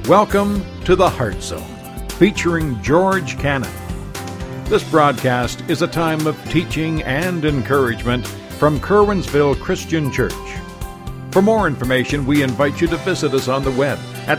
Welcome to the Heart Zone, featuring George Cannon. This broadcast is a time of teaching and encouragement from Curwensville Christian Church. For more information, we invite you to visit us on the web at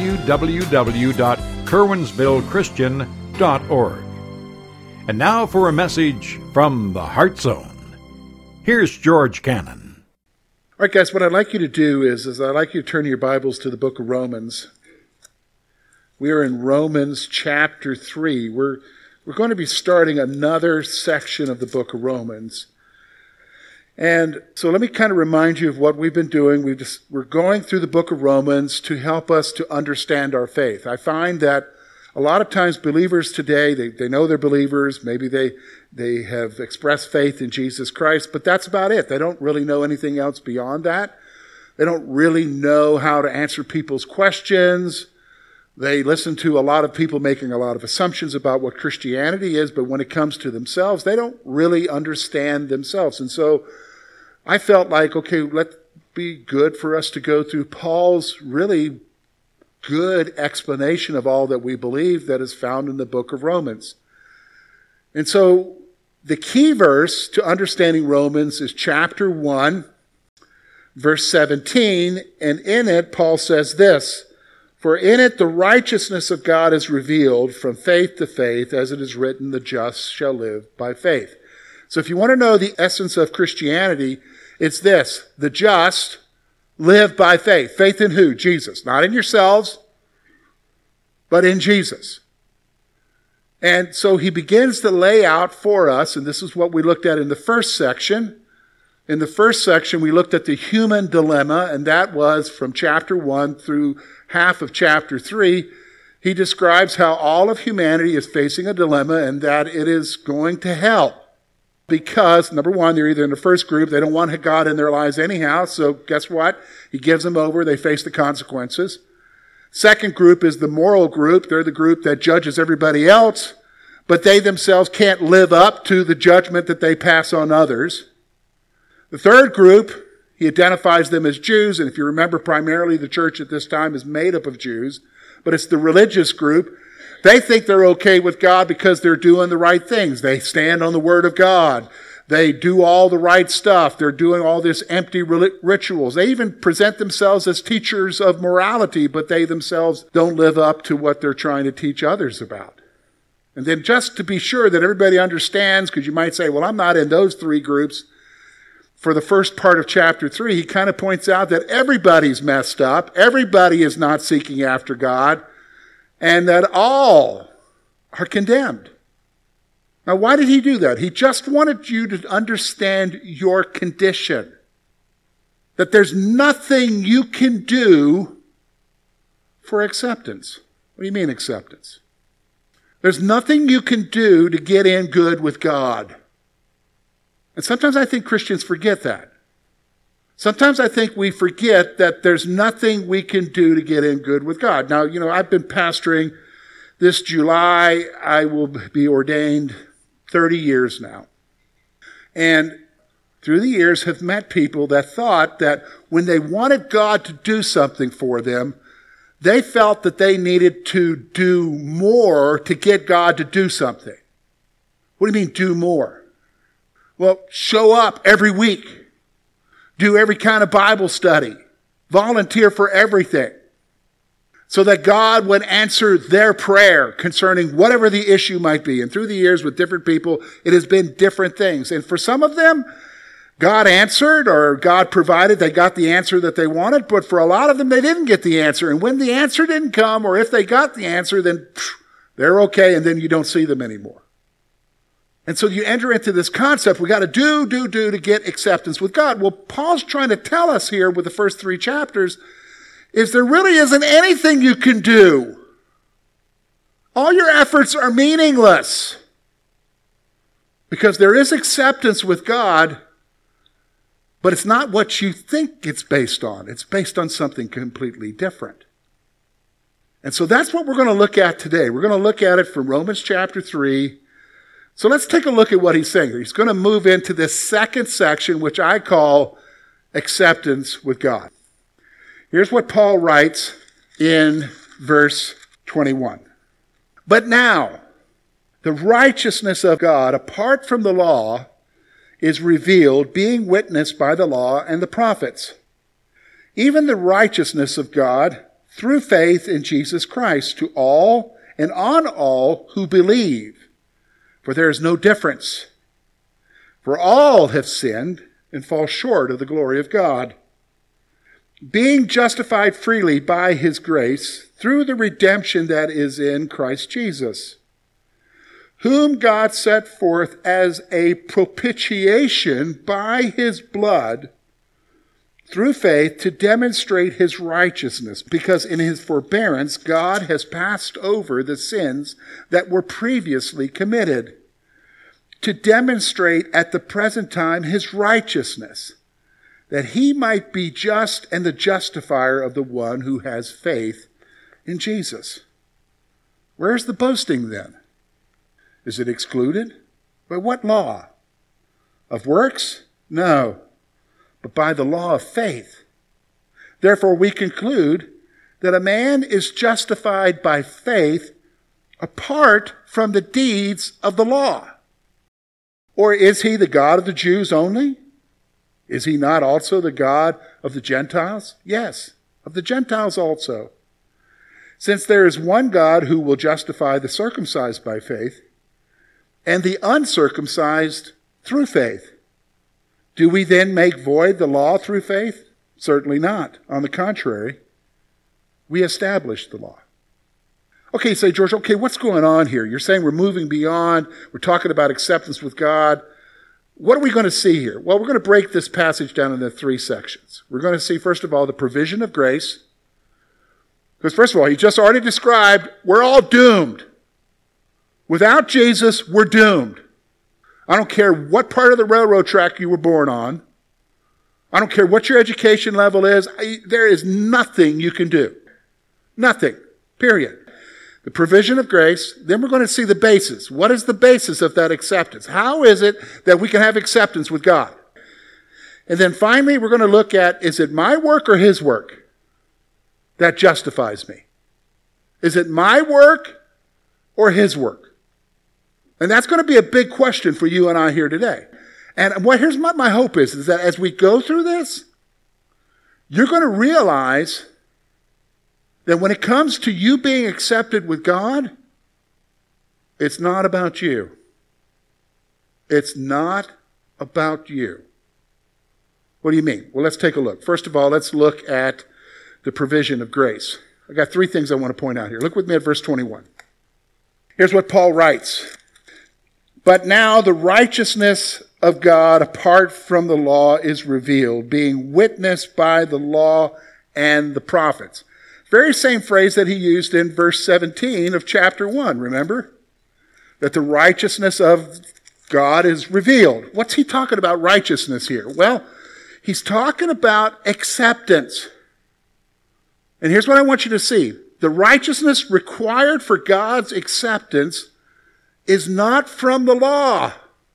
www.curwensvillechristian.org. And now for a message from the Heart Zone. Here's George Cannon. All right, guys, what I'd like you to do is I'd like you to turn your Bibles to the book of Romans. We are in Romans chapter 3. We're going to be starting another section of the book of Romans. And so let me kind of remind you of what we've been doing. We're going through the book of Romans to help us to understand our faith. I find that a lot of times believers today, they know they're believers. Maybe they have expressed faith in Jesus Christ, but that's about it. They don't really know anything else beyond that. They don't really know how to answer people's questions. They listen to a lot of people making a lot of assumptions about what Christianity is, but when it comes to themselves, they don't really understand themselves. And so I felt like, okay, let it be good for us to go through Paul's really good explanation of all that we believe that is found in the book of Romans. And so the key verse to understanding Romans is chapter 1, verse 17, and in it Paul says this, "For in it the righteousness of God is revealed from faith to faith, as it is written, the just shall live by faith." So if you want to know the essence of Christianity, it's this: the just live by faith. Faith in who? Jesus. Not in yourselves, but in Jesus. And so he begins to lay out for us, and this is what we looked at in the first section. In the first section, we looked at the human dilemma, and that was from chapter 1 through half of chapter 3. He describes how all of humanity is facing a dilemma and that it is going to hell. Because, number one, they're either in the first group, they don't want God in their lives anyhow, so guess what? He gives them over, they face the consequences. Second group is the moral group. They're the group that judges everybody else, but they themselves can't live up to the judgment that they pass on others. The third group, he identifies them as Jews, and if you remember, primarily the church at this time is made up of Jews, but it's the religious group. They think they're okay with God because they're doing the right things. They stand on the Word of God. They do all the right stuff. They're doing all this empty rituals. They even present themselves as teachers of morality, but they themselves don't live up to what they're trying to teach others about. And then just to be sure that everybody understands, because you might say, well, I'm not in those three groups. For the first part of chapter 3, he kind of points out that everybody's messed up, everybody is not seeking after God, and that all are condemned. Now, why did he do that? He just wanted you to understand your condition, that there's nothing you can do for acceptance. What do you mean acceptance? There's nothing you can do to get in good with God. And sometimes I think Christians forget that. Sometimes I think we forget that there's nothing we can do to get in good with God. Now, I've been pastoring. This July, I will be ordained 30 years now. And through the years have met people that thought that when they wanted God to do something for them, they felt that they needed to do more to get God to do something. What do you mean, do more? Well, show up every week. Do every kind of Bible study. Volunteer for everything. So that God would answer their prayer concerning whatever the issue might be. And through the years with different people, it has been different things. And for some of them, God answered or God provided. They got the answer that they wanted. But for a lot of them, they didn't get the answer. And when the answer didn't come, or if they got the answer, then they're okay. And then you don't see them anymore. And so you enter into this concept, we got to do to get acceptance with God. Well, Paul's trying to tell us here with the first 3 chapters is there really isn't anything you can do. All your efforts are meaningless. Because there is acceptance with God, but it's not what you think it's based on. It's based on something completely different. And so that's what we're going to look at today. We're going to look at it from Romans chapter 3. So let's take a look at what he's saying here. He's going to move into this second section, which I call acceptance with God. Here's what Paul writes in verse 21. But now, the righteousness of God, apart from the law, is revealed, being witnessed by the law and the prophets. Even the righteousness of God through faith in Jesus Christ to all and on all who believe. For there is no difference. For all have sinned and fall short of the glory of God, being justified freely by his grace through the redemption that is in Christ Jesus, whom God set forth as a propitiation by his blood through faith to demonstrate his righteousness, because in his forbearance God has passed over the sins that were previously committed, to demonstrate at the present time his righteousness, that he might be just and the justifier of the one who has faith in Jesus. Where's the boasting then? Is it excluded? By what law? Of works? No, but by the law of faith. Therefore we conclude that a man is justified by faith apart from the deeds of the law. Or is he the God of the Jews only? Is he not also the God of the Gentiles? Yes, of the Gentiles also. Since there is one God who will justify the circumcised by faith, and the uncircumcised through faith. Do we then make void the law through faith? Certainly not. On the contrary, we establish the law. Okay, you say, George, okay, what's going on here? You're saying we're moving beyond, we're talking about acceptance with God. What are we going to see here? Well, we're going to break this passage down into 3 sections. We're going to see, first of all, the provision of grace. Because first of all, he just already described, we're all doomed. Without Jesus, we're doomed. I don't care what part of the railroad track you were born on. I don't care what your education level is. There is nothing you can do. Nothing. Period. The provision of grace. Then we're going to see the basis. What is the basis of that acceptance? How is it that we can have acceptance with God? And then finally, we're going to look at, is it my work or his work that justifies me? Is it my work or his work? And that's going to be a big question for you and I here today. And here's what my hope is that as we go through this, you're going to realize that when it comes to you being accepted with God, it's not about you. It's not about you. What do you mean? Well, let's take a look. First of all, let's look at the provision of grace. I got 3 things I want to point out here. Look with me at verse 21. Here's what Paul writes. But now the righteousness of God apart from the law is revealed, being witnessed by the law and the prophets. Very same phrase that he used in verse 17 of chapter 1, remember? That the righteousness of God is revealed. What's he talking about righteousness here? Well, he's talking about acceptance. And here's what I want you to see. The righteousness required for God's acceptance is not from the law.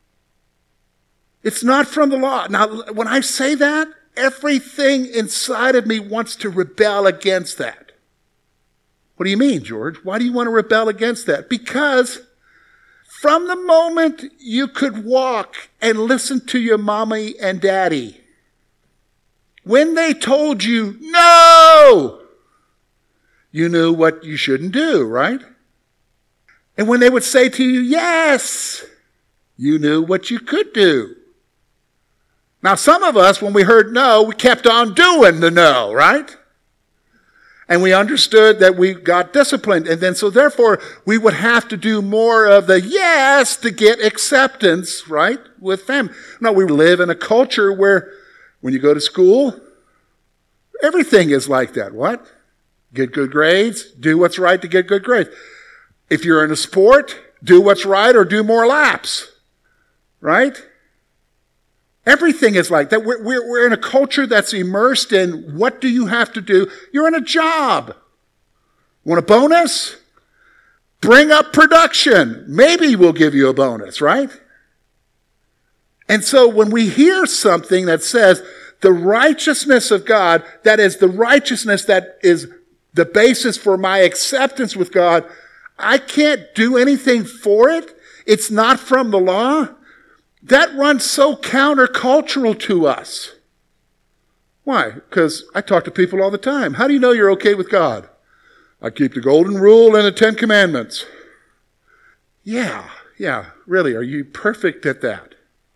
It's not from the law. Now, when I say that, everything inside of me wants to rebel against that. What do you mean, George? Why do you want to rebel against that? Because from the moment you could walk and listen to your mommy and daddy, when they told you no, you knew what you shouldn't do, right? And when they would say to you, yes, you knew what you could do. Now, some of us, when we heard no, we kept on doing the no, right? And we understood that we got disciplined. And then, so therefore, we would have to do more of the yes to get acceptance, right, with them. No, we live in a culture where when you go to school, everything is like that. What? Get good grades, do what's right to get good grades. If you're in a sport, do what's right or do more laps, right? Everything is like that. We're in a culture that's immersed in what do you have to do? You're in a job. Want a bonus? Bring up production. Maybe we'll give you a bonus, right? And so when we hear something that says the righteousness of God, that is the righteousness that is the basis for my acceptance with God, I can't do anything for it. It's not from the law. That runs so countercultural to us. Why? Because I talk to people all the time. How do you know you're okay with God? I keep the golden rule and the 10 commandments. Yeah, really, are you perfect at that?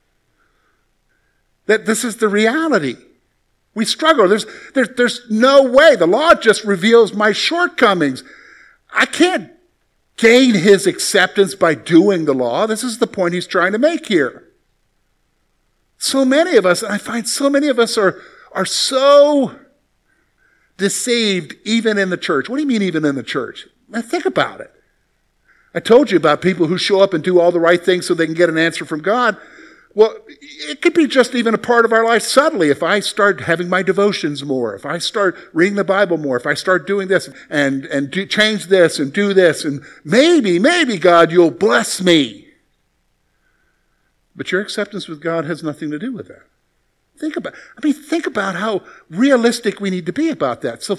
That this is the reality. We struggle. There's no way. The law just reveals my shortcomings. I can't gain his acceptance by doing the law. This is the point he's trying to make here. So many of us, and I find so many of us are so deceived even in the church. What do you mean even in the church? Now think about it. I told you about people who show up and do all the right things so they can get an answer from God. Well, it could be just even a part of our life subtly. If I start having my devotions more, if I start reading the Bible more, if I start doing this and change this and do this, and maybe God, you'll bless me. But your acceptance with God has nothing to do with that. Think about how realistic we need to be about that. So